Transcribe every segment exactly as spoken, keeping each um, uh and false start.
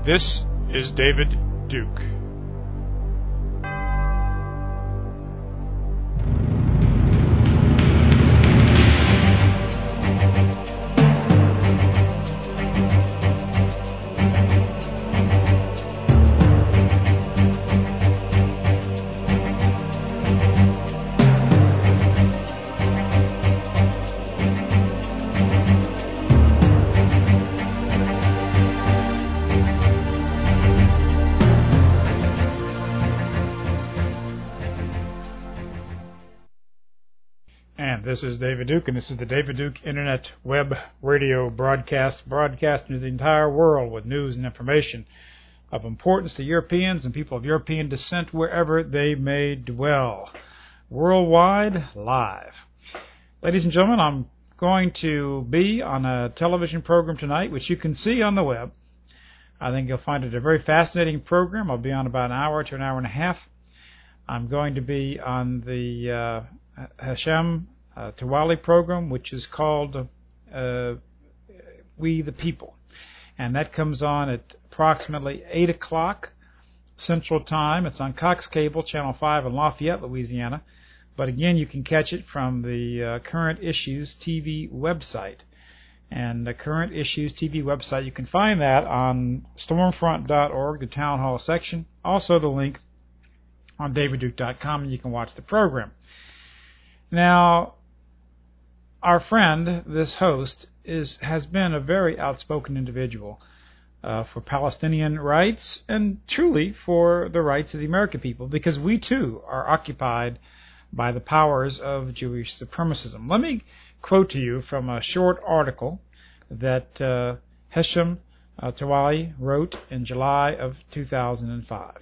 This is David Duke. This is David Duke, and this is the David Duke Internet Web Radio broadcast, broadcasting to the entire world with news and information of importance to Europeans and people of European descent wherever they may dwell. Worldwide, live. Ladies and gentlemen, I'm going to be on a television program tonight, which you can see on the web. I think you'll find it a very fascinating program. I'll be on about an hour to an hour and a half. I'm going to be on the uh, Hashem Uh, Tawali program, which is called uh, We the People. And that comes on at approximately eight o'clock Central Time. It's on Cox Cable, Channel five in Lafayette, Louisiana. But again, you can catch it from the uh, Current Issues T V website. And the Current Issues T V website, you can find that on stormfront dot org, the Town Hall section. Also the link on david duke dot com, and you can watch the program. Now, our friend, this host, is has been a very outspoken individual uh, for Palestinian rights and truly for the rights of the American people, because we too are occupied by the powers of Jewish supremacism. Let me quote to you from a short article that uh, Hashem uh, Tawali wrote in July of two thousand five.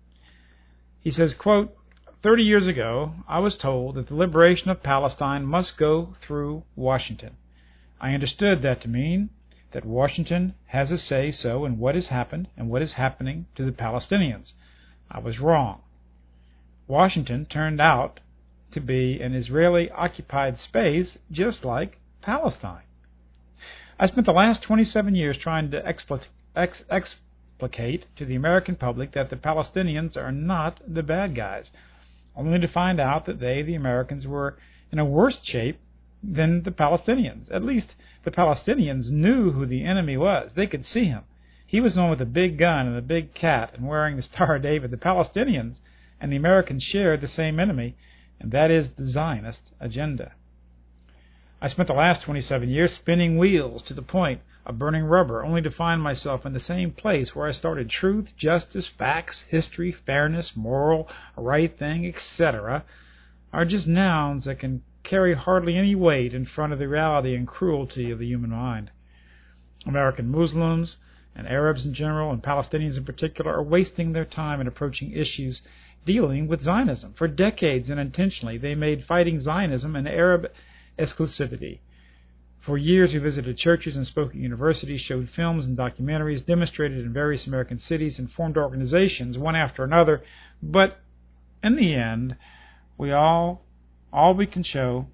He says, quote, Thirty years ago, I was told that the liberation of Palestine must go through Washington. I understood that to mean that Washington has a say-so in what has happened and what is happening to the Palestinians. I was wrong. Washington turned out to be an Israeli-occupied space just like Palestine. I spent the last twenty-seven years trying to explicate ex- explicate to the American public that the Palestinians are not the bad guys, only to find out that they, the Americans, were in a worse shape than the Palestinians. At least the Palestinians knew who the enemy was. They could see him. He was the one with the big gun and the big cat and wearing the Star of David. The Palestinians and the Americans shared the same enemy, and that is the Zionist agenda. I spent the last twenty-seven years spinning wheels to the point of burning rubber, only to find myself in the same place where I started. Truth, justice, facts, history, fairness, moral, right thing, et cetera are just nouns that can carry hardly any weight in front of the reality and cruelty of the human mind. American Muslims and Arabs in general, and Palestinians in particular, are wasting their time in approaching issues dealing with Zionism. For decades and intentionally, they made fighting Zionism an Arab exclusivity. For years, we visited churches and spoke at universities, showed films and documentaries, demonstrated in various American cities, and formed organizations, one after another. But in the end, we all, all we can show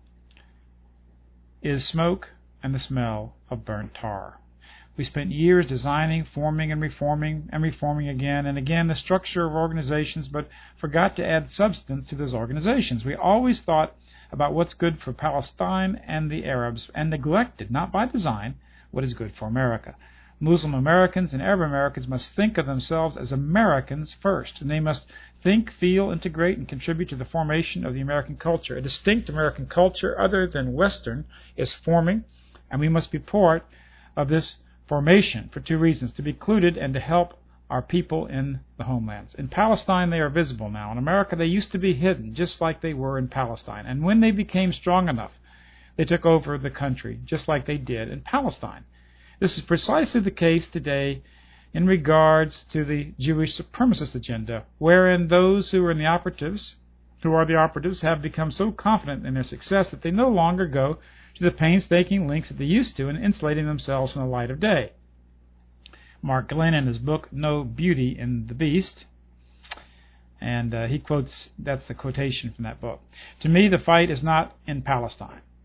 is smoke and the smell of burnt tar. We spent years designing, forming, and reforming, and reforming again and again the structure of organizations, but forgot to add substance to those organizations. We always thought about what's good for Palestine and the Arabs, and neglected, not by design, what is good for America. Muslim Americans and Arab Americans must think of themselves as Americans first, and they must think, feel, integrate, and contribute to the formation of the American culture. A distinct American culture other than Western is forming, and we must be part of this formation for two reasons: to be included and to help our people in the homelands. In Palestine, they are visible now. In America, they used to be hidden, just like they were in Palestine. And when they became strong enough, they took over the country, just like they did in Palestine. This is precisely the case today in regards to the Jewish supremacist agenda, wherein those who are in the operatives, who are the operatives, have become so confident in their success that they no longer go to the painstaking lengths that they used to in insulating themselves from the light of day. Mark Glenn, in his book No Beauty in the Beast, and uh, he quotes, that's the quotation from that book. To me, the fight is not in Palestine.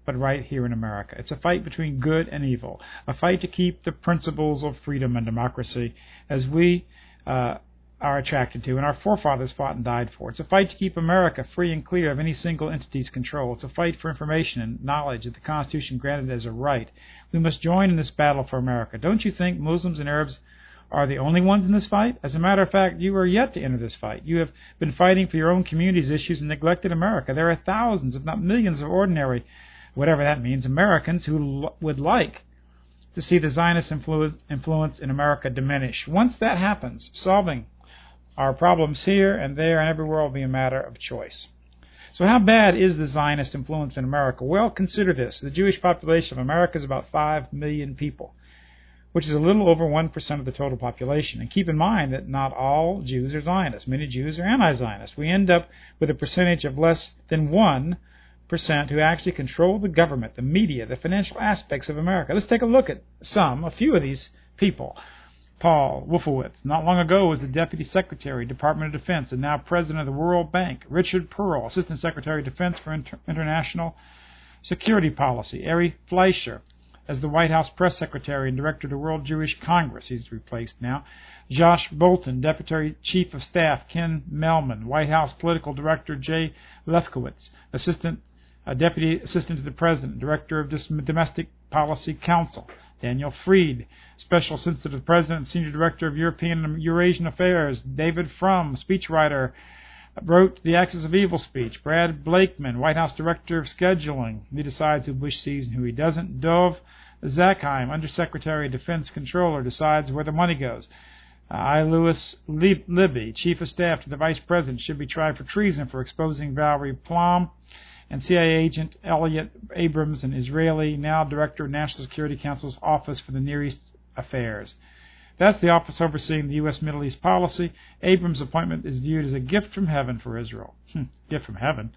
but right here in America. It's a fight between good and evil, a fight to keep the principles of freedom and democracy as we uh, are attracted to, and our forefathers fought and died for. It's a fight to keep America free and clear of any single entity's control. It's a fight for information and knowledge that the Constitution granted as a right. We must join in this battle for America. Don't you think Muslims and Arabs are the only ones in this fight? As a matter of fact, you are yet to enter this fight. You have been fighting for your own community's issues and neglected America. There are thousands, if not millions, of ordinary, whatever that means, Americans who l- would like to see the Zionist influence, influence in America diminish. Once that happens, solving our problems here and there and everywhere will be a matter of choice. So how bad is the Zionist influence in America? Well, consider this. The Jewish population of America is about five million people, which is a little over one percent of the total population. And keep in mind that not all Jews are Zionists. Many Jews are anti-Zionist. We end up with a percentage of less than one percent who actually control the government, the media, the financial aspects of America. Let's take a look at some, a few of these people. Paul Wolfowitz, not long ago was the Deputy Secretary, Department of Defense, and now President of the World Bank. Richard Pearl, Assistant Secretary of Defense for Inter- International Security Policy. Ari Fleischer, as the White House Press Secretary and Director of the World Jewish Congress. He's replaced now. Josh Bolten, Deputy Chief of Staff. Ken Melman, White House Political Director. Jay Lefkowitz, Assistant uh, Deputy Assistant to the President, Director of Dis- Domestic Policy Council. Daniel Fried, Special Assistant to the President and Senior Director of European and Eurasian Affairs. David Frum, speechwriter, wrote The Axis of Evil speech. Brad Blakeman, White House Director of Scheduling. He decides who Bush sees and who he doesn't. Dov Zakheim, Undersecretary of Defense Controller, decides where the money goes. Uh, I. Lewis Libby, Chief of Staff to the Vice President, should be tried for treason for exposing Valerie Plum. And C I A agent Elliot Abrams, an Israeli, now Director of National Security Council's Office for the Near East Affairs. That's the office overseeing the U S Middle East policy. Abrams' appointment is viewed as a gift from heaven for Israel. Gift from heaven.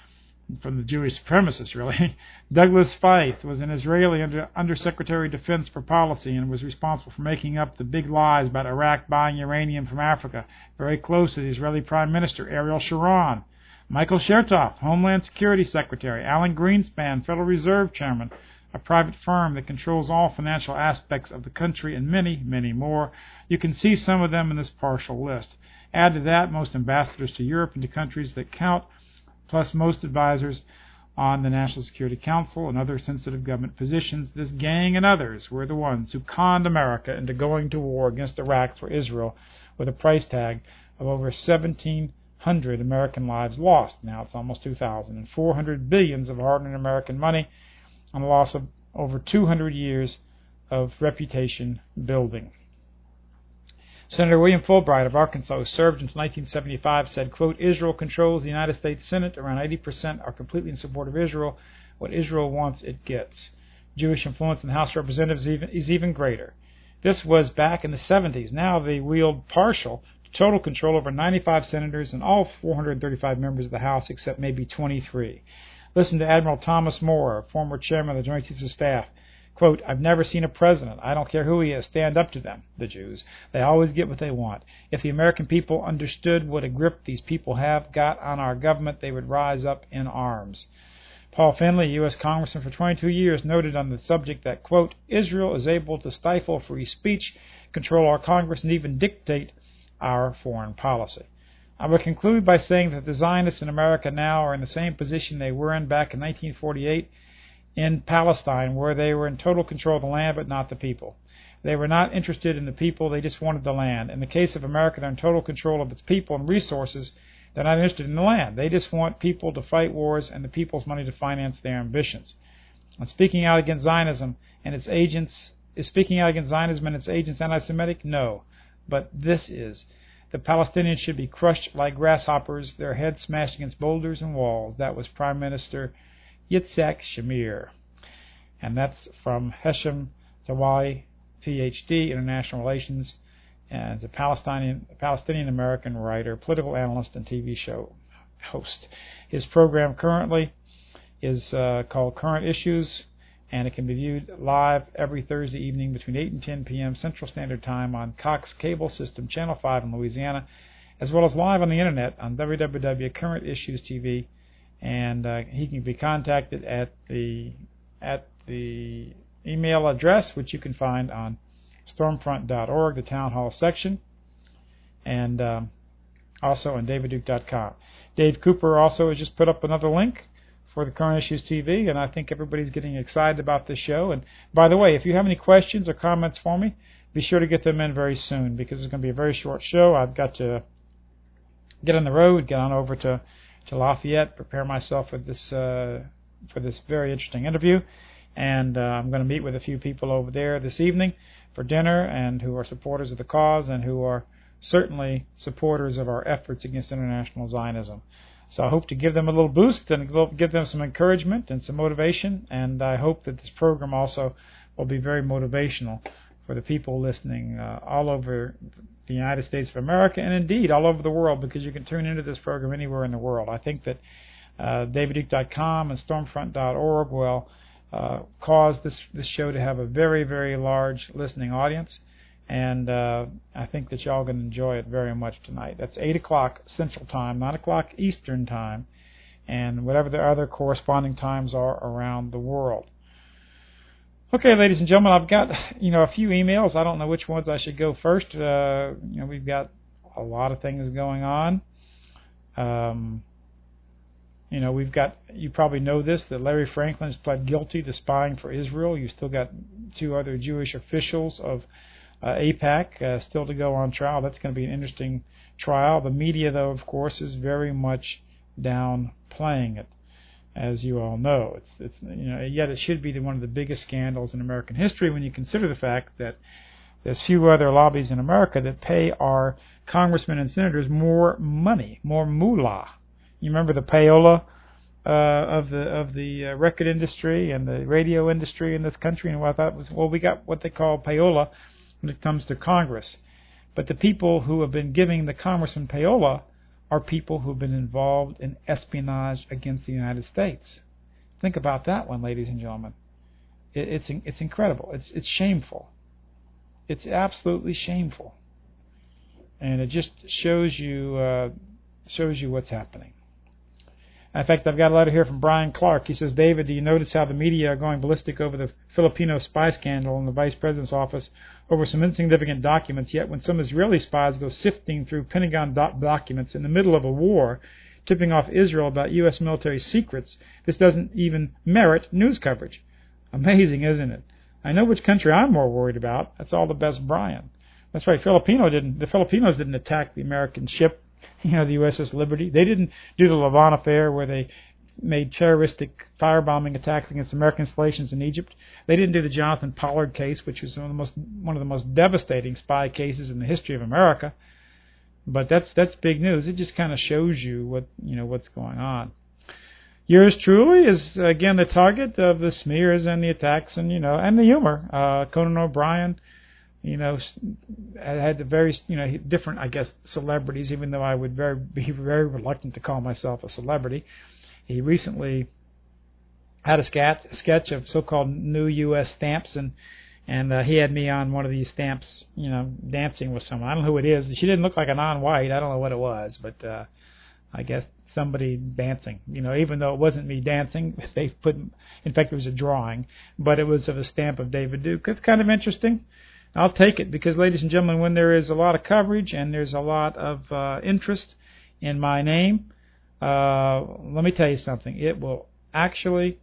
From the Jewish supremacists, really. Douglas Feith was an Israeli under, Undersecretary of Defense for Policy and was responsible for making up the big lies about Iraq buying uranium from Africa, very close to the Israeli Prime Minister Ariel Sharon. Michael Chertoff, Homeland Security Secretary. Alan Greenspan, Federal Reserve Chairman, a private firm that controls all financial aspects of the country, and many, many more. You can see some of them in this partial list. Add to that most ambassadors to Europe and to countries that count, plus most advisors on the National Security Council and other sensitive government positions. This gang and others were the ones who conned America into going to war against Iraq for Israel with a price tag of over seventeen hundred American lives lost. Now it's almost two thousand, and four hundred billions of hard-earned American money, and the loss of over two hundred years of reputation building. Senator William Fulbright of Arkansas, who served until nineteen seventy-five, said, quote, Israel controls the United States Senate. Around eighty percent are completely in support of Israel. What Israel wants, it gets. Jewish influence in the House of Representatives is even, is even greater. This was back in the seventies. Now they wield partial total control over ninety-five senators and all four hundred thirty-five members of the House except maybe twenty-three. Listen to Admiral Thomas Moore, former chairman of the Joint Chiefs of Staff. Quote, I've never seen a president, I don't care who he is, stand up to them, the Jews. They always get what they want. If the American people understood what a grip these people have got on our government, they would rise up in arms. Paul Finley, U S Congressman for twenty-two years, noted on the subject that, quote, Israel is able to stifle free speech, control our Congress, and even dictate our foreign policy. I will conclude by saying that the Zionists in America now are in the same position they were in back in nineteen forty-eight in Palestine, where they were in total control of the land but not the people. They were not interested in the people, they just wanted the land. In the case of America, they're in total control of its people and resources. They're not interested in the land. They just want people to fight wars and the people's money to finance their ambitions. And speaking out against Zionism and its agents, is speaking out against Zionism and its agents anti-Semitic? No. But this is. The Palestinians should be crushed like grasshoppers, their heads smashed against boulders and walls. That was Prime Minister Yitzhak Shamir. And that's from Heshem Tawali, P H D, International Relations, and a Palestinian, Palestinian-American writer, political analyst, and T V show host. His program currently is uh, called Current Issues, and it can be viewed live every Thursday evening between eight and ten p.m. Central Standard Time on Cox Cable System, Channel five in Louisiana, as well as live on the Internet on w w w dot current issues t v and uh, he can be contacted at the at the email address, which you can find on stormfront dot org, the town hall section, and um, also on david duke dot com. Dave Cooper also has just put up another link for the Current Issues T V, and I think everybody's getting excited about this show. And by the way, if you have any questions or comments for me, be sure to get them in very soon, because it's going to be a very short show. I've got to get on the road, get on over to, to Lafayette, prepare myself for this uh, for this very interesting interview, and uh, I'm going to meet with a few people over there this evening for dinner, and who are supporters of the cause and who are certainly supporters of our efforts against international Zionism. So I hope to give them a little boost and give them some encouragement and some motivation, and I hope that this program also will be very motivational for the people listening uh, all over the United States of America, and indeed all over the world, because you can tune into this program anywhere in the world. I think that uh, david duke dot com and stormfront dot org will uh, cause this, this show to have a very, very large listening audience, and uh, I think that y'all going to enjoy it very much tonight. That's eight o'clock Central Time, nine o'clock Eastern Time, and whatever the other corresponding times are around the world. Okay, ladies and gentlemen, I've got, you know, a few emails. I don't know which ones I should go first. Uh, you know, we've got a lot of things going on. Um, you know, we've got, you probably know this, that Larry Franklin has pled guilty to spying for Israel. You've still got two other Jewish officials of uh, AIPAC uh, still to go on trial. That's going to be an interesting trial. The media, though, of course, is very much downplaying it, as you all know. It's, it's, you know, yet it should be the, one of the biggest scandals in American history when you consider the fact that there's few other lobbies in America that pay our congressmen and senators more money, more moolah. You remember the payola uh, of the of the uh, record industry and the radio industry in this country, and what I thought was, well, we got what they call payola when it comes to Congress. But the people who have been giving the congressman payola are people who have been involved in espionage against the United States. Think about that one, ladies and gentlemen. It, it's it's incredible. It's it's shameful. It's absolutely shameful, and it just shows you uh, shows you what's happening. In fact, I've got a letter here from Brian Clark. He says, David, do you notice how the media are going ballistic over the Filipino spy scandal in the Vice President's office over some insignificant documents, yet when some Israeli spies go sifting through Pentagon doc- documents in the middle of a war, tipping off Israel about U S military secrets, this doesn't even merit news coverage? Amazing, isn't it? I know which country I'm more worried about. That's all the best, Brian. That's right, Filipino didn't, the Filipinos didn't attack the American ship, you know, the U S S Liberty. They didn't do the Lavon affair where they made terroristic firebombing attacks against American installations in Egypt. They didn't do the Jonathan Pollard case, which was one of the most one of the most devastating spy cases in the history of America. But that's that's big news. It just kind of shows you what you know what's going on. Yours truly is again the target of the smears and the attacks and you know and the humor. Uh, Conan O'Brien, you know, had the very, you know, different, I guess, celebrities, even though I would very be very reluctant to call myself a celebrity. He recently had a sketch, sketch of so-called new U S stamps, and and uh, he had me on one of these stamps, you know, dancing with someone. I don't know who it is. She didn't look like a non-white. I don't know what it was, but uh, I guess somebody dancing, you know, even though it wasn't me dancing. They put, in fact, it was a drawing, but it was of a stamp of David Duke. It's kind of interesting. I'll take it because, ladies and gentlemen, when there is a lot of coverage and there's a lot of uh, interest in my name, uh, let me tell you something. It will actually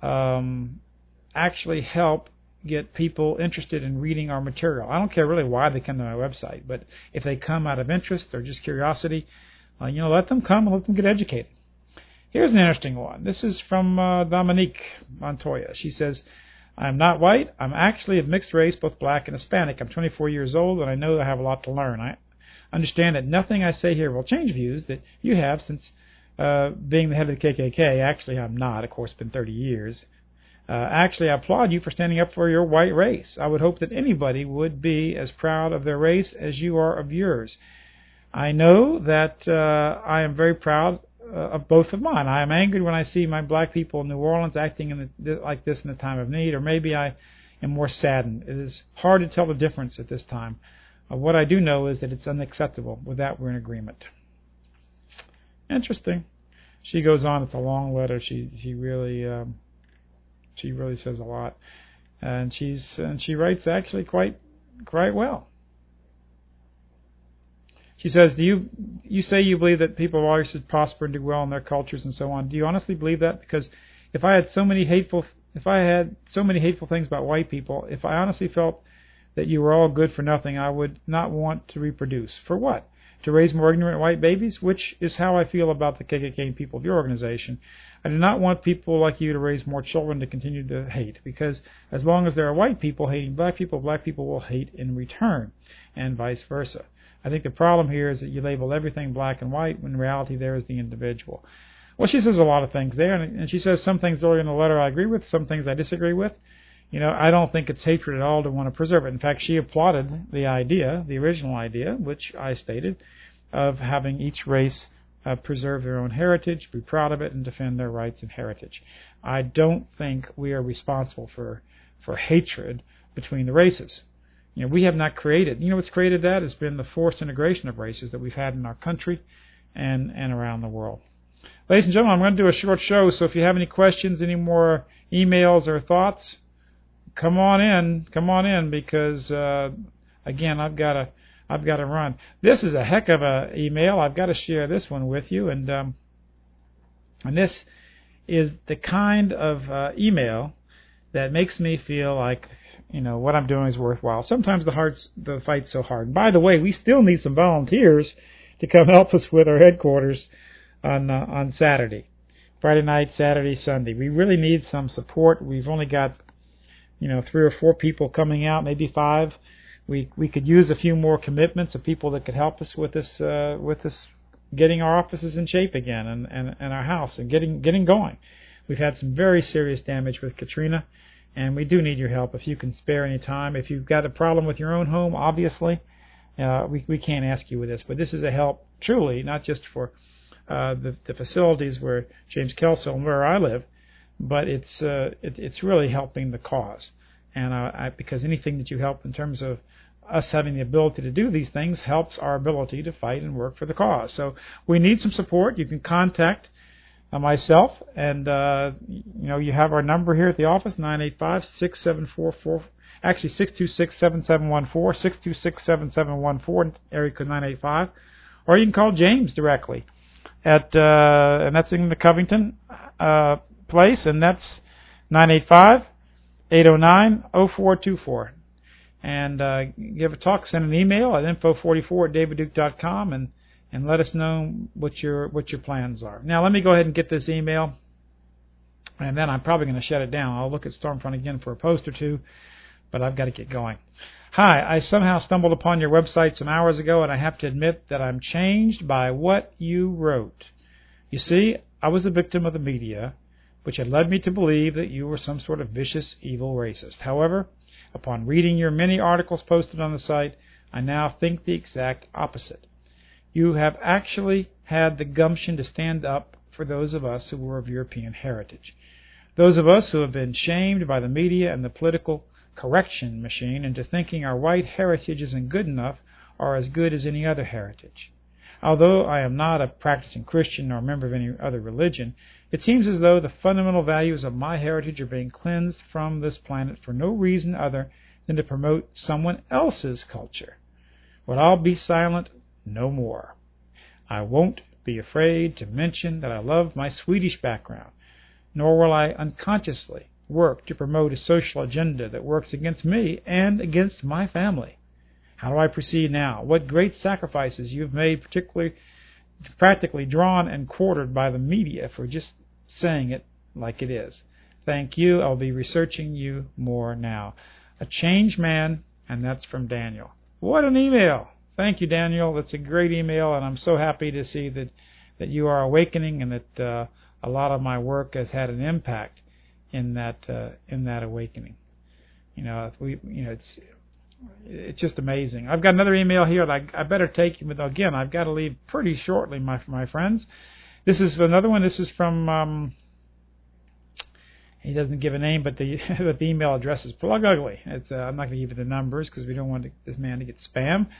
um, actually help get people interested in reading our material. I don't care really why they come to my website, but if they come out of interest or just curiosity, uh, you know, let them come and let them get educated. Here's an interesting one. This is from uh, Dominique Montoya. She says, I'm not white. I'm actually of mixed race, both black and Hispanic. I'm twenty-four years old, and I know I have a lot to learn. I understand that nothing I say here will change views that you have since uh, being the head of the K K K. Actually, I'm not. Of course, it's been thirty years. Uh, actually, I applaud you for standing up for your white race. I would hope that anybody would be as proud of their race as you are of yours. I know that uh, I am very proud Uh, of both of mine. I am angered when I see my black people in New Orleans acting in the, like this in the time of need, or maybe I am more saddened. It is hard to tell the difference at this time. Uh, what I do know is that it's unacceptable. With that, we're in agreement. Interesting. she goes on. It's a long letter. She she really um, she really says a lot, and she's and she writes actually quite quite well. She says, "Do you you say you believe that people always should prosper and do well in their cultures and so on? Do you honestly believe that? Because if I had so many hateful if I had so many hateful things about white people, if I honestly felt that you were all good for nothing, I would not want to reproduce. For what? To raise more ignorant white babies, which is how I feel about the K K K and people of your organization. I do not want people like you to raise more children to continue to hate, because as long as there are white people hating black people, black people will hate in return, and vice versa. I think the problem here is that you label everything black and white, when in reality there is the individual." Well, she says a lot of things there, and she says some things earlier in the letter I agree with, some things I disagree with. You know, I don't think it's hatred at all to want to preserve it. In fact, she applauded the idea, the original idea, which I stated, of having each race uh, preserve their own heritage, be proud of it, and defend their rights and heritage. I don't think we are responsible for for hatred between the races. You know, we have not created. You know what's created that? Has been the forced integration of races that we've had in our country and, and around the world. Ladies and gentlemen, I'm going to do a short show, so if you have any questions, any more emails or thoughts, come on in, come on in, because uh, again, I've got to, I've got to run. This is a heck of a email. I've got to share this one with you, and um, and this is the kind of uh, email that makes me feel like, you know, what I'm doing is worthwhile. Sometimes the heart's the fight's so hard. And by the way, we still need some volunteers to come help us with our headquarters on uh, on Saturday, Friday night, Saturday, Sunday. We really need some support. We've only got, you know, three or four people coming out, maybe five. We we could use a few more commitments of people that could help us with this uh, with this getting our offices in shape again, and, and, and our house and getting getting going. We've had some very serious damage with Katrina, and we do need your help if you can spare any time. If you've got a problem with your own home, obviously, uh, we we can't ask you with this, but this is a help truly, not just for uh, the the facilities where James Kelso and where I live, but it's uh, it, it's really helping the cause. And uh, I, because anything that you help in terms of us having the ability to do these things helps our ability to fight and work for the cause. So we need some support. You can contact uh, myself, and uh, you know, you have our number here at the office, nine eight five, six seven four four, actually six two six, seven seven one four, six two six, seven seven one four, area code nine eight five, or you can call James directly at uh, and that's in the Covington uh, place, and that's nine eight five, eight oh nine, oh four two four. And uh, give a talk, send an email at info forty-four at david duke dot com, and, and let us know what your what your plans are. Now, let me go ahead and get this email, and then I'm probably going to shut it down. I'll look at Stormfront again for a post or two, but I've got to get going. Hi, I somehow stumbled upon your website some hours ago, and I have to admit that I'm changed by what you wrote. You see, I was a victim of the media, which had led me to believe that you were some sort of vicious, evil racist. However, upon reading your many articles posted on the site, I now think the exact opposite. You have actually had the gumption to stand up for those of us who were of European heritage. Those of us who have been shamed by the media and the political correction machine into thinking our white heritage isn't good enough or as good as any other heritage. Although I am not a practicing Christian nor a member of any other religion, it seems as though the fundamental values of my heritage are being cleansed from this planet for no reason other than to promote someone else's culture. But I'll be silent no more. I won't be afraid to mention that I love my Swedish background, nor will I unconsciously work to promote a social agenda that works against me and against my family. How do I proceed now? What great sacrifices you've made, particularly practically drawn and quartered by the media for just saying it like it is. Thank you. I'll be researching you more now. A changed man, and that's from Daniel. What an email. Thank you, Daniel. That's a great email, and I'm so happy to see that, that you are awakening and that uh, a lot of my work has had an impact in that uh, in that awakening. You know, we you know it's It's just amazing. I've got another email here that I, I better take, but again, I've got to leave pretty shortly, my my friends. This is another one. This is from, um, he doesn't give a name, but the but the email address is Plug Ugly. It's, uh, I'm not going to give you the numbers because we don't want to, this man to get spam.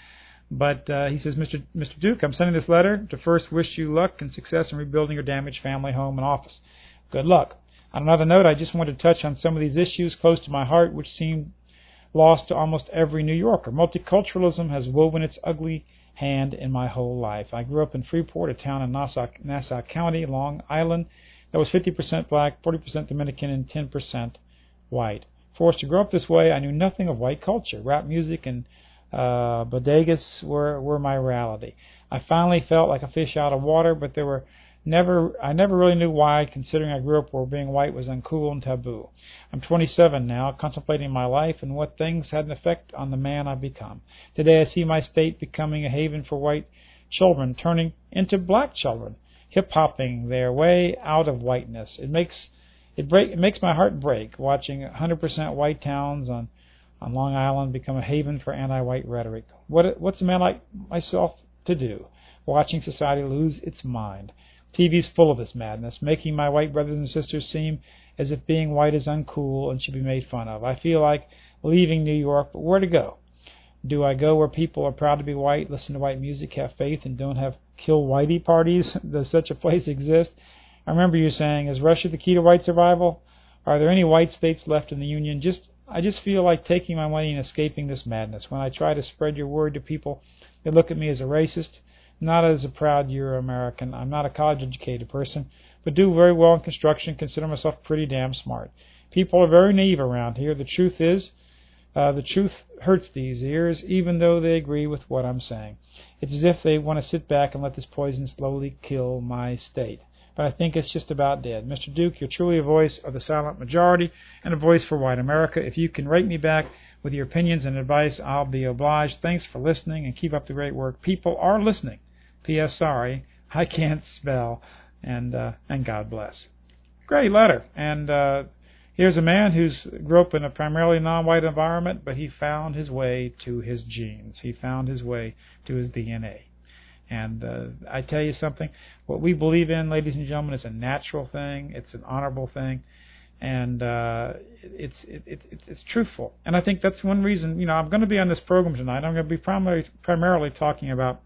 But uh, he says, Mister Mister Duke, I'm sending this letter to first wish you luck and success in rebuilding your damaged family, home, and office. Good luck. On another note, I just wanted to touch on some of these issues close to my heart, which seem lost to almost every New Yorker. Multiculturalism has woven its ugly hand in my whole life. I grew up in Freeport, a town in Nassau, Nassau County, Long Island, that was fifty percent black, forty percent Dominican, and ten percent white. Forced to grow up this way, I knew nothing of white culture. Rap music and uh, bodegas were, were my reality. I finally felt like a fish out of water, but there were never I never really knew why, considering I grew up where being white was uncool and taboo. I'm twenty-seven now, contemplating my life and what things had an effect on the man I've become. Today I see my state becoming a haven for white children, turning into black children, hip-hopping their way out of whiteness. It makes it break it makes my heart break, watching one hundred percent white towns on, on Long Island become a haven for anti-white rhetoric. What what's a man like myself to do, watching society lose its mind? T V's full of this madness, making my white brothers and sisters seem as if being white is uncool and should be made fun of. I feel like leaving New York, but where to go? Do I go where people are proud to be white, listen to white music, have faith, and don't have kill whitey parties? Does such a place exist? I remember you saying, is Russia the key to white survival? Are there any white states left in the Union? Just I just feel like taking my money and escaping this madness. When I try to spread your word to people, they look at me as a racist, not as a proud Euro-American. I'm not a college-educated person, but do very well in construction, consider myself pretty damn smart. People are very naive around here. The truth is, uh, the truth hurts these ears, even though they agree with what I'm saying. It's as if they want to sit back and let this poison slowly kill my state. But I think it's just about dead. Mister Duke, you're truly a voice of the silent majority and a voice for white America. If you can write me back with your opinions and advice, I'll be obliged. Thanks for listening, and keep up the great work. People are listening. P S. Sorry, I can't spell, and uh, and God bless. Great letter. And uh, here's a man who's grew up in a primarily non-white environment, but he found his way to his genes. He found his way to his D N A. And uh, I tell you something, what we believe in, ladies and gentlemen, is a natural thing. It's an honorable thing. And uh, it's, it, it, it's it's truthful. And I think that's one reason, you know, I'm going to be on this program tonight. I'm going to be primarily, primarily talking about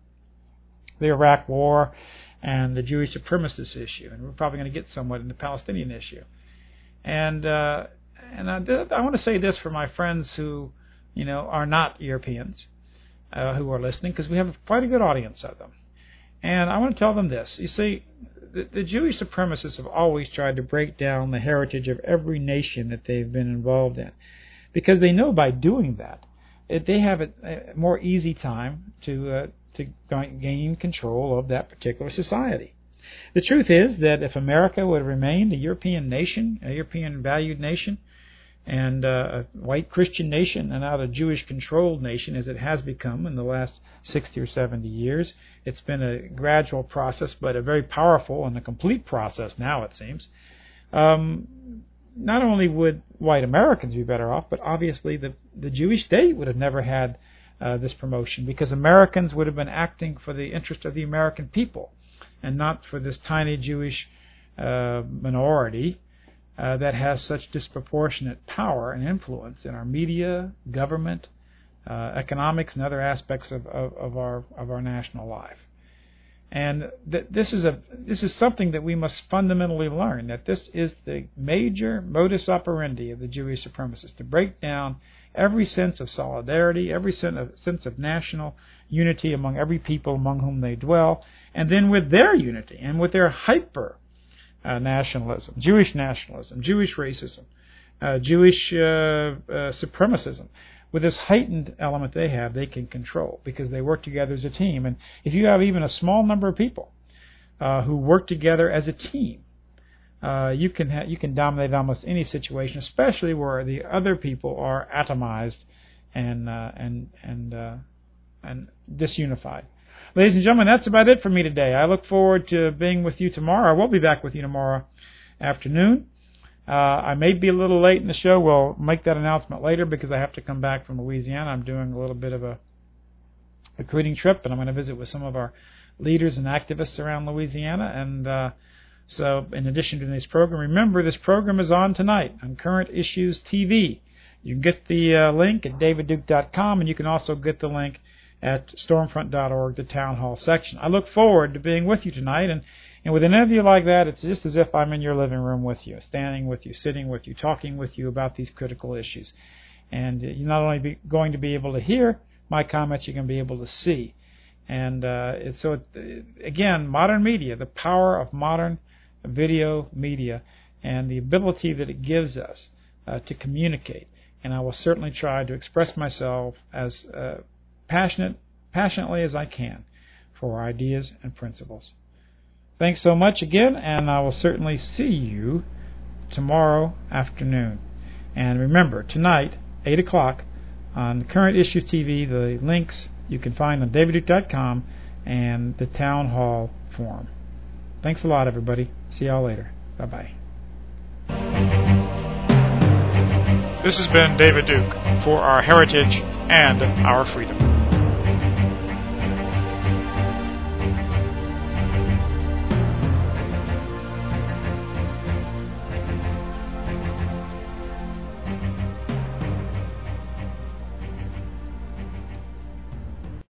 the Iraq War and the Jewish supremacist issue, and we're probably going to get somewhat in the Palestinian issue. And uh, and I, I want to say this for my friends who, you know, are not Europeans, uh, who are listening, because we have quite a good audience of them. And I want to tell them this. You see, the, the Jewish supremacists have always tried to break down the heritage of every nation that they've been involved in, because they know by doing that, it, they have a, a more easy time to uh, to gain control of that particular society. The truth is that if America would have remained a European nation, a European valued nation, and uh, a white Christian nation, and not a Jewish-controlled nation as it has become in the last sixty or seventy years, it's been a gradual process, but a very powerful and a complete process now, it seems. Um, not only would white Americans be better off, but obviously the, the Jewish state would have never had Uh, this promotion, because Americans would have been acting for the interest of the American people and not for this tiny Jewish uh, minority uh, that has such disproportionate power and influence in our media, government, uh, economics, and other aspects of, of, of our of our national life. And th- this is a this is something that we must fundamentally learn, that this is the major modus operandi of the Jewish supremacists, to break down every sense of solidarity, every sense of, sense of national unity among every people among whom they dwell, and then with their unity and with their hyper uh, nationalism, Jewish nationalism, Jewish racism, uh, Jewish uh, uh, supremacism, with this heightened element they have, they can control, because they work together as a team. And if you have even a small number of people uh, who work together as a team, Uh, you can ha- you can dominate almost any situation, especially where the other people are atomized and uh, and and uh, and disunified. Ladies and gentlemen, that's about it for me today. I look forward to being with you tomorrow. I will be back with you tomorrow afternoon. Uh, I may be a little late in the show. We'll make that announcement later, because I have to come back from Louisiana. I'm doing a little bit of a recruiting trip, and I'm going to visit with some of our leaders and activists around Louisiana. And uh, So in addition to this program, remember this program is on tonight on Current Issues T V. You can get the uh, link at david duke dot com, and you can also get the link at stormfront dot org, the Town Hall section. I look forward to being with you tonight, and, and with an interview like that, it's just as if I'm in your living room with you, standing with you, sitting with you, talking with you about these critical issues. And you're not only be going to be able to hear my comments, you're going to be able to see. And uh, it's, so, it, again, modern media, the power of modern video media, and the ability that it gives us uh, to communicate. And I will certainly try to express myself as uh, passionate, passionately as I can for ideas and principles. Thanks so much again, and I will certainly see you tomorrow afternoon. And remember, tonight, eight o'clock, on Current Issues T V, the links you can find on david duke dot com and the Town Hall Forum. Thanks a lot, everybody. See y'all later. Bye-bye. This has been David Duke for Our Heritage and Our Freedom.